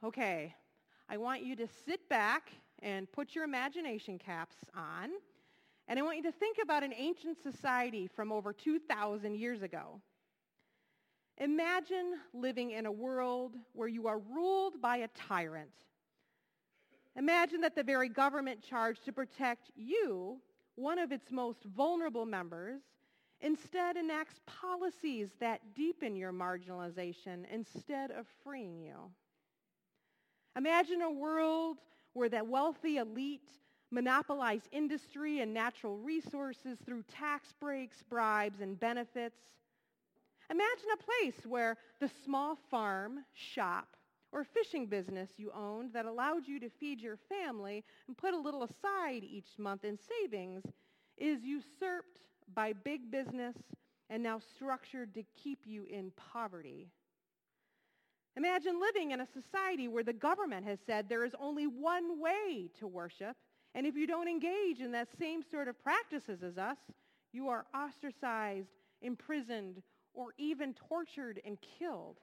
Okay, I want you to sit back and put your imagination caps on, and I want you to think about an ancient society from over 2,000 years ago. Imagine living in a world where you are ruled by a tyrant. Imagine that the very government charged to protect you, one of its most vulnerable members, instead enacts policies that deepen your marginalization instead of freeing you. Imagine a world where the wealthy elite monopolize industry and natural resources through tax breaks, bribes, and benefits. Imagine a place where the small farm, shop, or fishing business you owned that allowed you to feed your family and put a little aside each month in savings is usurped by big business and now structured to keep you in poverty. Imagine living in a society where the government has said there is only one way to worship, and if you don't engage in that same sort of practices as us, you are ostracized, imprisoned, or even tortured and killed.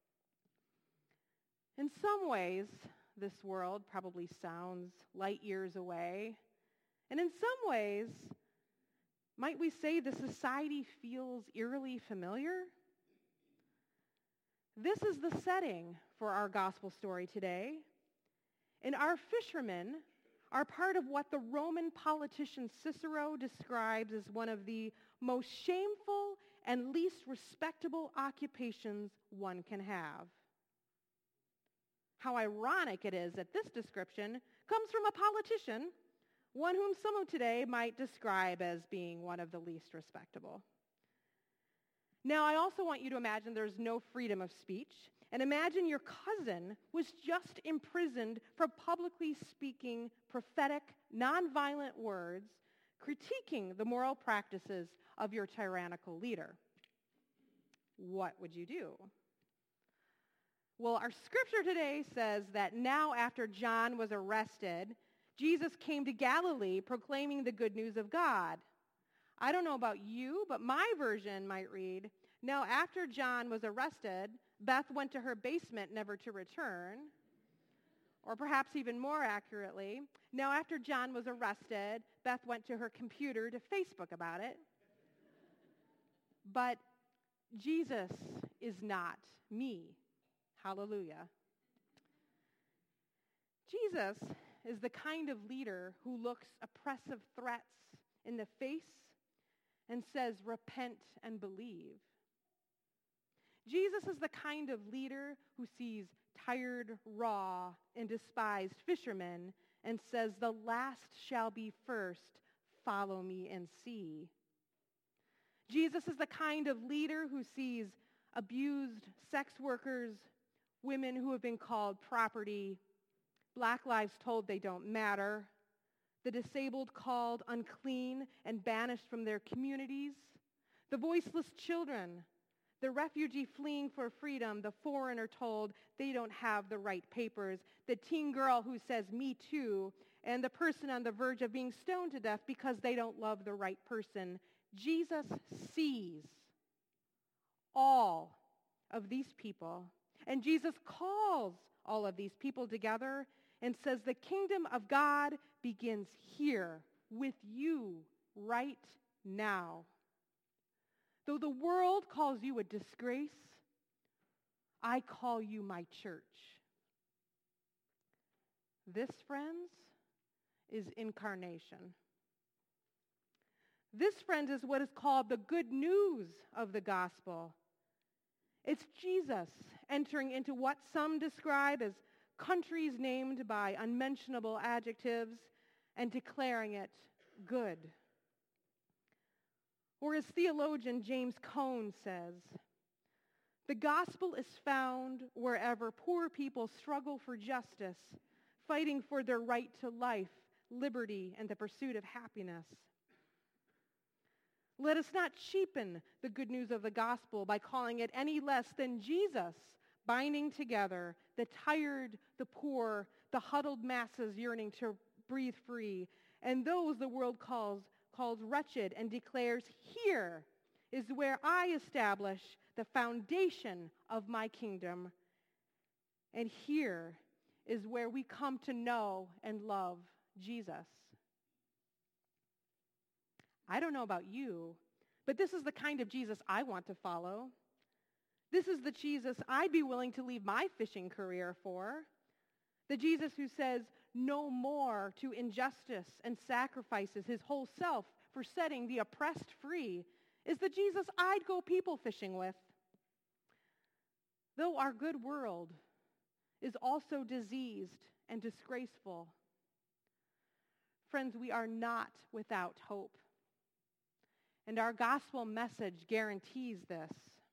In some ways, this world probably sounds light years away, and in some ways, might we say the society feels eerily familiar? This is the setting for our gospel story today. And our fishermen are part of what the Roman politician Cicero describes as one of the most shameful and least respectable occupations one can have. How ironic it is that this description comes from a politician, one whom some of today might describe as being one of the least respectable. Now, I also want you to imagine there's no freedom of speech, and imagine your cousin was just imprisoned for publicly speaking prophetic, nonviolent words, critiquing the moral practices of your tyrannical leader. What would you do? Well, our scripture today says that now after John was arrested, Jesus came to Galilee proclaiming the good news of God. I don't know about you, but my version might read, now after John was arrested, Beth went to her basement never to return. Or perhaps even more accurately, now after John was arrested, Beth went to her computer to Facebook about it. But Jesus is not me. Hallelujah. Jesus is the kind of leader who looks oppressive threats in the face and says, repent and believe. Jesus is the kind of leader who sees tired, raw, and despised fishermen and says, the last shall be first, follow me and see. Jesus is the kind of leader who sees abused sex workers, women who have been called property, Black lives told they don't matter, the disabled called unclean and banished from their communities, the voiceless children, the refugee fleeing for freedom, the foreigner told they don't have the right papers, the teen girl who says, me too, and the person on the verge of being stoned to death because they don't love the right person. Jesus sees all of these people, and Jesus calls all of these people together and says the kingdom of God begins here with you right now. Though the world calls you a disgrace, I call you my church. This, friends, is incarnation. This, friends, is what is called the good news of the gospel. It's Jesus entering into what some describe as countries named by unmentionable adjectives and declaring it good. Or as theologian James Cone says, the gospel is found wherever poor people struggle for justice, fighting for their right to life, liberty, and the pursuit of happiness. Let us not cheapen the good news of the gospel by calling it any less than Jesus binding together the tired, the poor, the huddled masses yearning to breathe free, and those the world calls wretched and declares, here is where I establish the foundation of my kingdom, and here is where we come to know and love Jesus. I don't know about you, but this is the kind of Jesus I want to follow. This is the Jesus I'd be willing to leave my fishing career for. The Jesus who says no more to injustice and sacrifices his whole self for setting the oppressed free is the Jesus I'd go people fishing with. Though our good world is also diseased and disgraceful, friends, we are not without hope. And our gospel message guarantees this.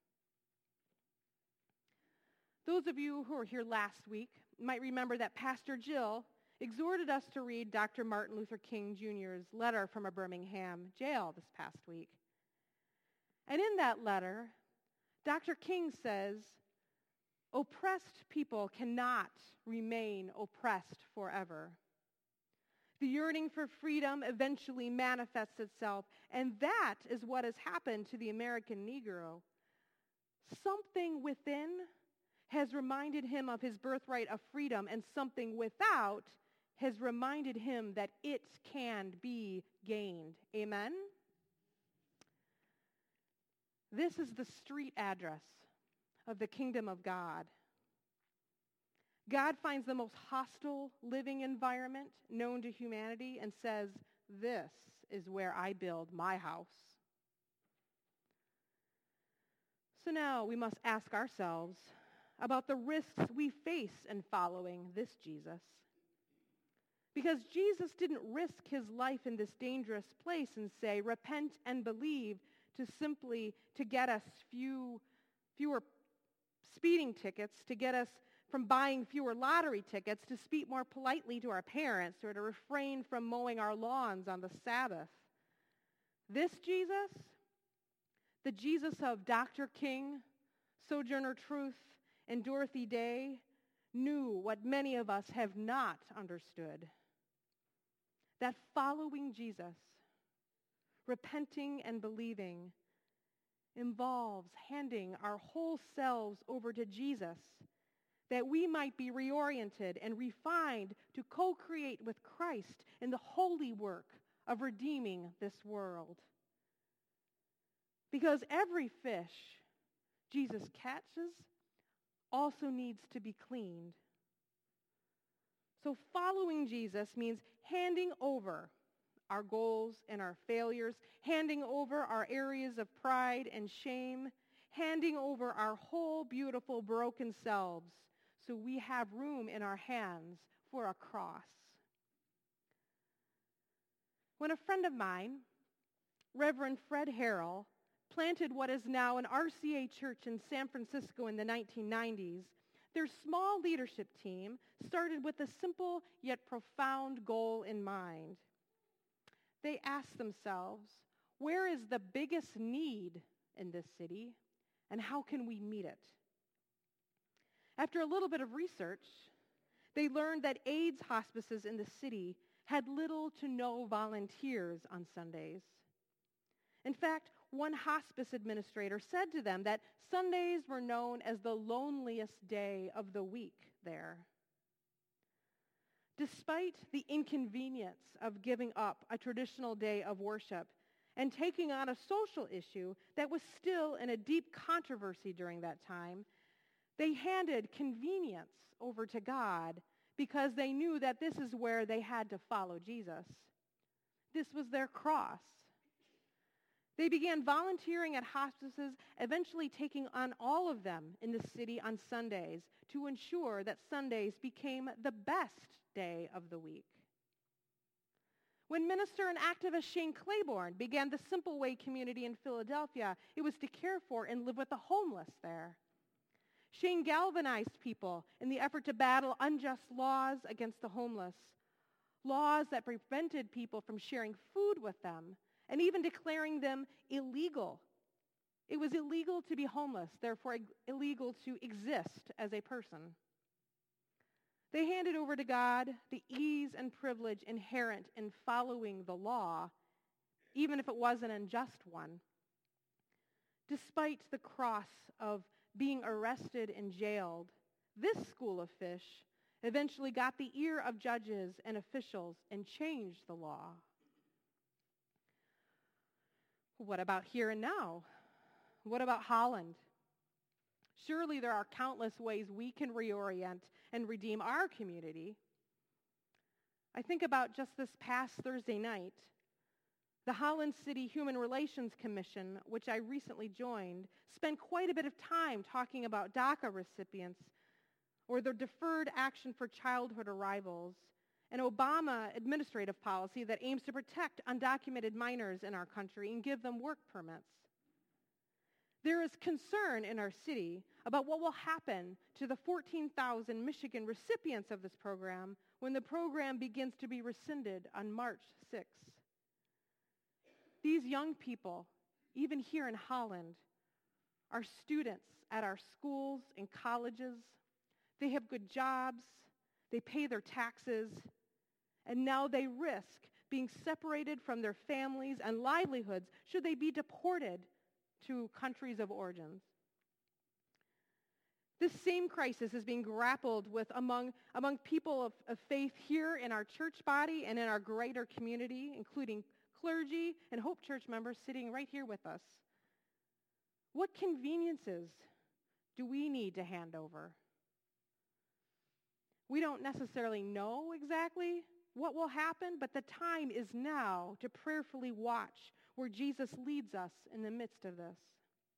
Those of you who were here last week might remember that Pastor Jill exhorted us to read Dr. Martin Luther King Jr.'s letter from a Birmingham jail this past week. And in that letter, Dr. King says, oppressed people cannot remain oppressed forever. The yearning for freedom eventually manifests itself, and that is what has happened to the American Negro. Something within has reminded him of his birthright of freedom, and something without has reminded him that it can be gained. Amen? This is the street address of the kingdom of God. God finds the most hostile living environment known to humanity and says, this is where I build my house. So now we must ask ourselves about the risks we face in following this Jesus. Because Jesus didn't risk his life in this dangerous place and say, repent and believe, to get us fewer speeding tickets, to get us from buying fewer lottery tickets, to speak more politely to our parents, or to refrain from mowing our lawns on the Sabbath. This Jesus, the Jesus of Dr. King, Sojourner Truth, and Dorothy Day, knew what many of us have not understood. That following Jesus, repenting and believing, involves handing our whole selves over to Jesus, that we might be reoriented and refined to co-create with Christ in the holy work of redeeming this world. Because every fish Jesus catches also needs to be cleaned. So following Jesus means handing over our goals and our failures, handing over our areas of pride and shame, handing over our whole beautiful broken selves so we have room in our hands for a cross. When a friend of mine, Reverend Fred Harrell, planted what is now an RCA church in San Francisco in the 1990s, their small leadership team started with a simple yet profound goal in mind. They asked themselves, where is the biggest need in this city, and how can we meet it? After a little bit of research, they learned that AIDS hospices in the city had little to no volunteers on Sundays. In fact, one hospice administrator said to them that Sundays were known as the loneliest day of the week there. Despite the inconvenience of giving up a traditional day of worship and taking on a social issue that was still in a deep controversy during that time, they handed convenience over to God because they knew that this is where they had to follow Jesus. This was their cross. They began volunteering at hospices, eventually taking on all of them in the city on Sundays to ensure that Sundays became the best day of the week. When minister and activist Shane Claiborne began the Simple Way community in Philadelphia, it was to care for and live with the homeless there. Shane galvanized people in the effort to battle unjust laws against the homeless, laws that prevented people from sharing food with them, and even declaring them illegal. It was illegal to be homeless, therefore illegal to exist as a person. They handed over to God the ease and privilege inherent in following the law, even if it was an unjust one. Despite the cross of being arrested and jailed, this school of fish eventually got the ear of judges and officials and changed the law. What about here and now? What about Holland? Surely there are countless ways we can reorient and redeem our community. I think about just this past Thursday night, the Holland City Human Relations Commission, which I recently joined, spent quite a bit of time talking about DACA recipients or the Deferred Action for Childhood Arrivals, an Obama administrative policy that aims to protect undocumented minors in our country and give them work permits. There is concern in our city about what will happen to the 14,000 Michigan recipients of this program when the program begins to be rescinded on March 6th. These young people, even here in Holland, are students at our schools and colleges. They have good jobs, they pay their taxes, and now they risk being separated from their families and livelihoods should they be deported to countries of origin. This same crisis is being grappled with among people of faith here in our church body and in our greater community, including clergy and Hope Church members sitting right here with us. What conveniences do we need to hand over? We don't necessarily know exactly what will happen, but the time is now to prayerfully watch where Jesus leads us in the midst of this.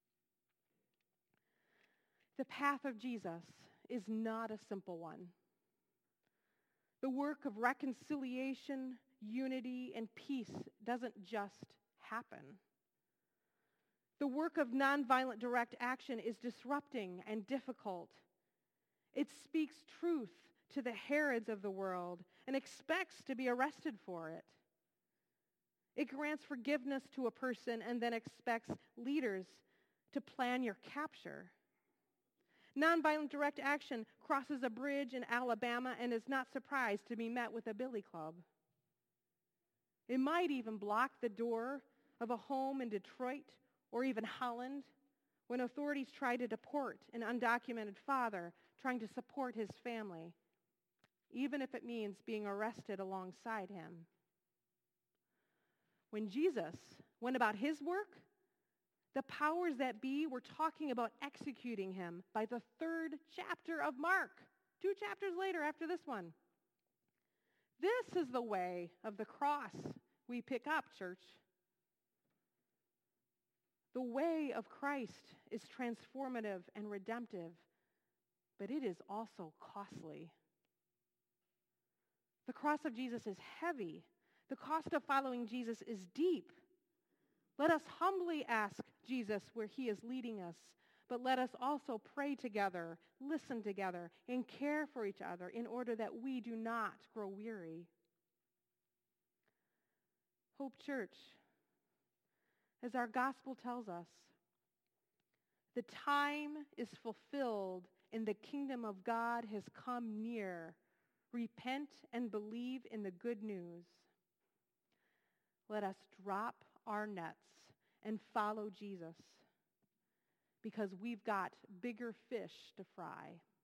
The path of Jesus is not a simple one. The work of reconciliation, unity, and peace doesn't just happen. The work of nonviolent direct action is disrupting and difficult. It speaks truth to the Herods of the world and expects to be arrested for it. It grants forgiveness to a person and then expects leaders to plan your capture. Nonviolent direct action crosses a bridge in Alabama and is not surprised to be met with a billy club. It might even block the door of a home in Detroit or even Holland when authorities try to deport an undocumented father trying to support his family, even if it means being arrested alongside him. When Jesus went about his work, the powers that be were talking about executing him by the 3rd chapter of Mark, 2 chapters later after this one. This is the way of the cross we pick up, church. The way of Christ is transformative and redemptive, but it is also costly. The cross of Jesus is heavy. The cost of following Jesus is deep. Let us humbly ask Jesus where he is leading us, but let us also pray together, listen together, and care for each other in order that we do not grow weary. Hope Church, as our gospel tells us, the time is fulfilled and the kingdom of God has come near. Repent and believe in the good news. Let us drop our nets and follow Jesus because we've got bigger fish to fry.